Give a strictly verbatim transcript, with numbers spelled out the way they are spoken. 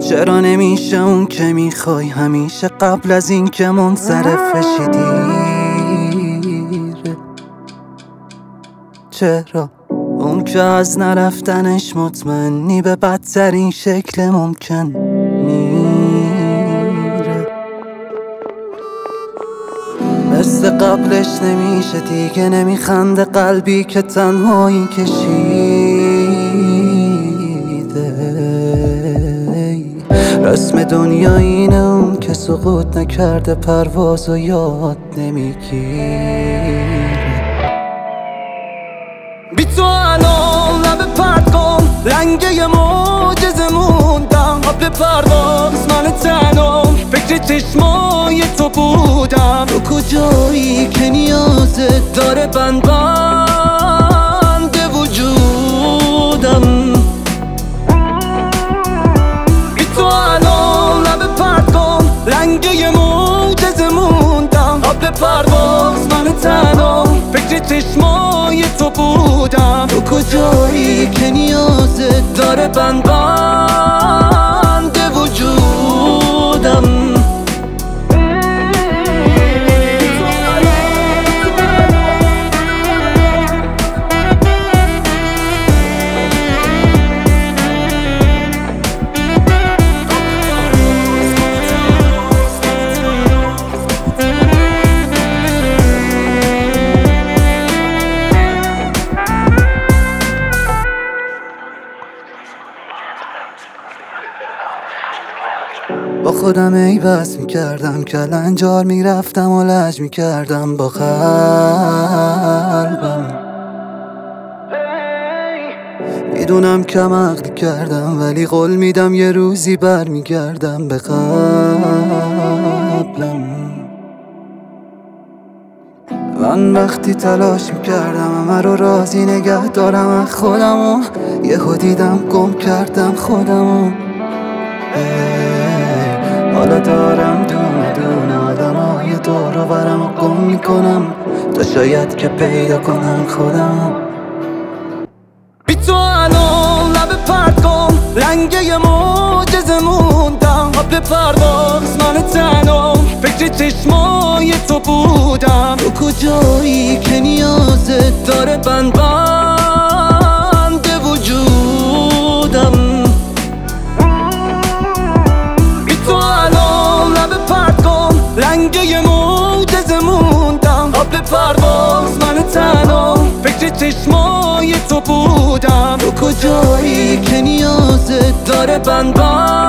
چرا نمیشه اون که میخوای همیشه قبل از این که منصرف بشی دیره؟ چرا اون که از نرفتنش مطمئنی به بدترین شکل ممکن میره؟ مثل قبلش نمیشه دیگه، نمیخنده قلبی که تنهایی کشیده. رسم دنیا اینه اون که سقوط نکرده پرواز و یاد نمیگیره. بی تو الان لب پرد کن، لنگه معجزه موندم. قبل پرواز من تنم فکر چشمای تو بودم. تو کجایی که نیازت داره بند بند وجودم. بی تو الان لب پرد کن، لنگه معجزه موندم. قبل پرواز من تنم فکر چشمای تو بودم. تو کجایی که نیازت داره بند بند وجودم. با خودم ای بس میکردم، کلنجار میرفتم و لج میکردم با قلبم. میدونم کم عقلی کردم ولی قول میدم یه روزی بر میگردم به قبلم. من وقتی تلاش میکردم همه رو راضی نگه دارم از خودم و یهو دیدم گم کردم خودم. حالا دارم دونه دونه آدمای دور و برم و گم میکنم تا شاید که پیدا کنم خودم. بی تو الان لب پرد کن، لنگه معجزه موندم. قبل پرواز من تنم فکر چشمای تو بودم. تو کجایی که نیازت داره بند بند وجودم. لنگه معجزه موندم. قبل پرواز من تنم فکر چشمای تو بودم. تو کجایی که نیازت داره بند بند